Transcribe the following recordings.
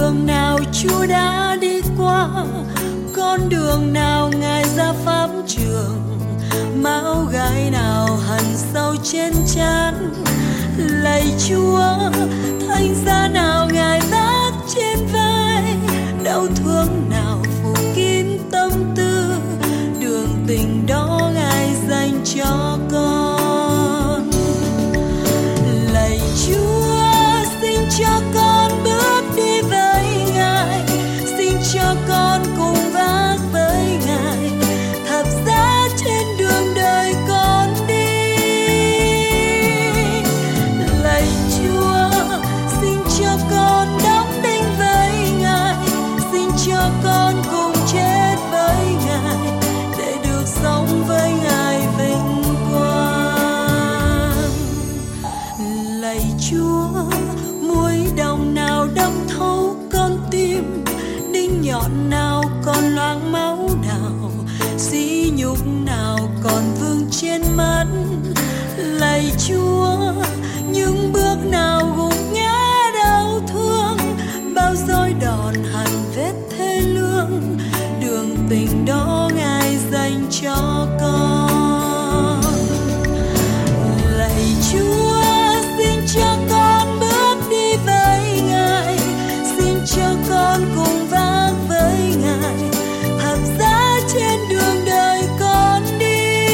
đường nào Chúa đã đi qua, con đường nào Ngài ra pháp trường, máu gai nào hằn sâu trên trán. Lạy Chúa, thánh giá nào Ngài vác trên vai, đau thương nào phủ kín tâm tư, đường tình đó Ngài dành cho con. Lạy Chúa, xin cho con bước đi với Ngài, xin cho con cùng vác với Ngài thập giá trên đường đời con đi. Lạy Chúa, xin cho con đóng đinh với Ngài, xin cho con cùng chết với Ngài để được sống với Ngài vinh quang. Lạy Chúa, muối đồng nào đâm thấu con tim, đinh nhọn nào còn loang máu nào, sỉ nhục nào còn vương trên mắt. Lạy Chúa, những bước nào gục ngã đau thương, bao dối đòn hằn vết thê lương, đường tình đó Ngài dành cho con. Lạy Chúa, xin cho con bước đi với Ngài, xin cho con cùng vác với Ngài thập giá trên đường đời con đi.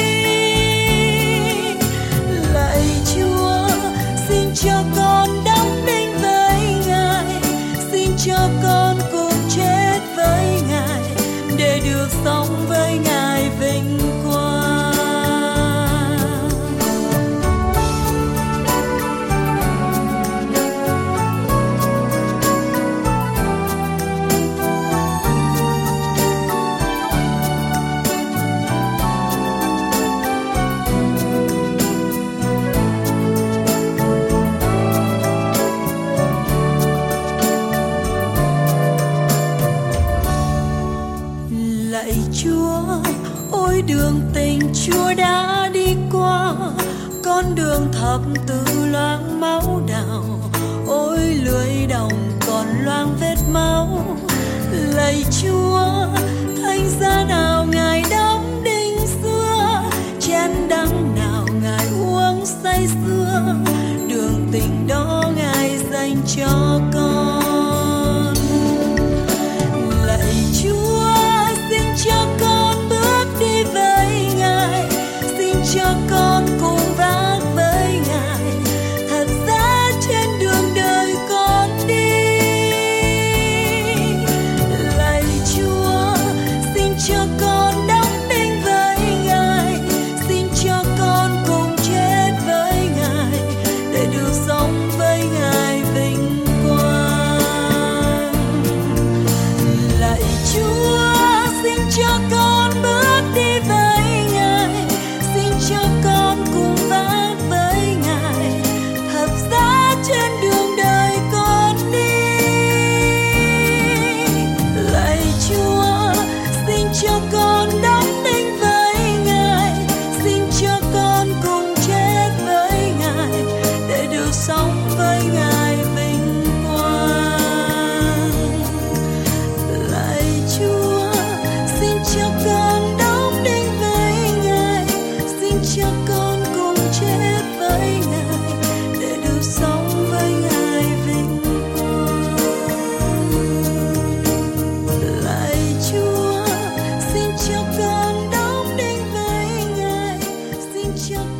Lạy Chúa, xin cho con đóng đinh với Ngài, xin cho con cùng chết với Ngài để được sống với Ngài vinh quang. Lạy Chúa, ôi đường tình Chúa đã đi qua, con đường thập tự loang máu đào, ôi lưỡi đồng còn loang vết máu. Lạy Chúa, thánh giá nào Ngài đóng đinh xưa, chén đắng nào Ngài uống say sưa, đường tình đó Ngài dành cho con. Lạy Chúa, xin cho con bước đi với Ngài, xin cho con cùng vác với Ngài thập giá trên đường đời con đi. Lạy Chúa, xin cho con đóng đinh với Ngài, xin cho con cùng chết với Ngài để được sống với Ngài vinh quang. Lạy Chúa, xin cho con bước đi với Ngài, xin cho con cùng vác với Ngài thập giá trên đường đời con đi. Lạy Chúa, xin cho con đóng đinh với Ngài, xin cho con cùng chết với Ngài để được sống với Ngài vinh quang. Lạy Chúa, xin cho con đóng đinh với Ngài, xin cho con cùng chết với Ngài để được sống với Ngài vinh quang. Lạy Chúa, xin cho con đóng đinh với Ngài, xin cho